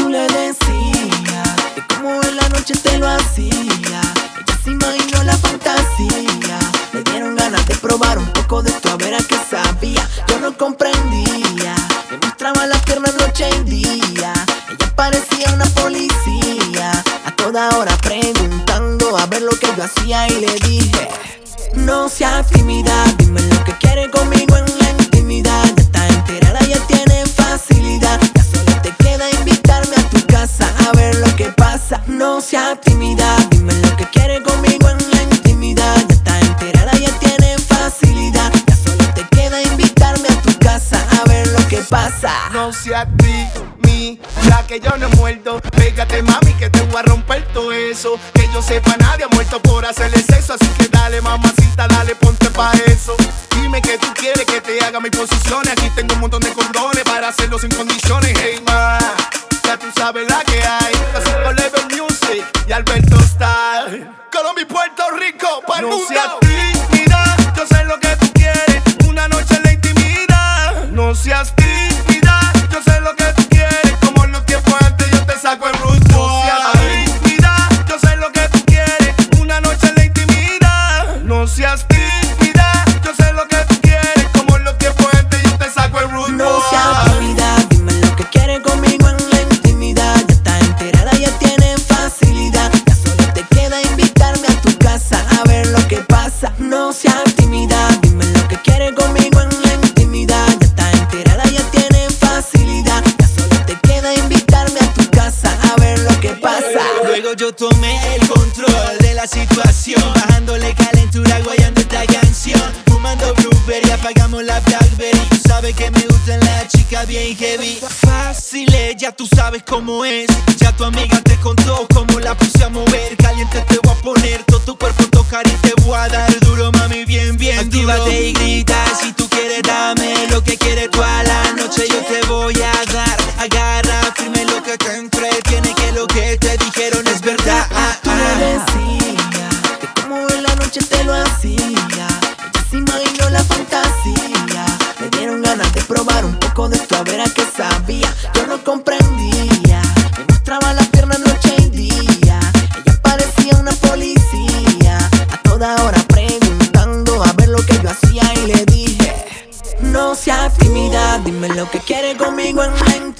tú le decías de cómo en la noche te lo hacía. Ella se imaginó la fantasía. Le dieron ganas de probar un poco de esto a ver a qué sabía. Yo no comprendía, me mostraba las piernas noche y día. Ella parecía una policía, a toda hora preguntando a ver lo que yo hacía. Y le dije: no seas tímida, dime lo que quiere conmigo en la intimidad. Ya está enterada, ya tiene facilidad. Ya solo te queda invitarme a tu casa a ver lo que pasa. No seas tímida, dime lo que quiere conmigo en la intimidad. Ya está enterada, ya tiene facilidad. Ya solo te queda invitarme a tu casa a ver lo que pasa. No seas tímida, que yo no he muerto. Pégate, mami, que te voy a romper todo eso. Que yo sepa, nadie ha muerto por hacerle sexo. Así que dale, mamacita, dale, ponte pa' eso. Dime que tú quieres que te haga mis posiciones. Aquí tengo un montón de condones para hacerlo sin condiciones. Hey, ma, ya tú sabes la que hay. Así con Level Music y Alberto Style. Colombia y Puerto Rico, pa'l mundo. No seas tímida, yo sé lo que tú quieres. Una noche en la intimidad. No seas tímida, yo sé lo que tú quieres. Como en los tiempos antes yo te saco el root boy. No seas tímida, yo sé lo que tú quieres. Una noche en la intimidad. No seas tímida, yo sé lo que tú quieres. Como en los tiempos antes yo te saco el root boy. No seas tímida, dime lo que quiere conmigo en la intimidad. Ya está enterada, ya tiene facilidad. Ya solo te queda invitarme a tu casa a ver lo que pasa. No seas tímida, dime lo que quiere conmigo en la intimidad. Ya está enterada, ya tiene facilidad. Ya solo te queda invitarme a tu casa a ver lo que pasa. Luego yo tomé el control de la situación, bajándole calentura, guayando esta canción, fumando blueberry, apagamos la Blackberry. Tú sabes que me gustan las chicas bien heavy. Fácil, ya tú sabes cómo es. Ya tu amiga te contó cómo la puse a mover. Caliente te voy a poner, todo tu cuerpo tocar y te voy a dar duro, mami, bien, bien actívate duro. Y grita, si tú quieres dame lo que quieres toda la noche. Yo te voy a dar, agarra firme lo que te entretiene, que lo que te dijeron es verdad. Tú le decías de cómo en la noche te lo hacía. Ella se imaginó la fantasía. Le dieron ganas de probar un poco de esto a ver a qué sabía. Yo no comprendía, me mostraba las piernas noche y día. Ella parecía una policía, a toda hora preguntando a ver lo que yo hacía. Y le dije: no seas tímida, dime lo que quiere conmigo en la intimidad.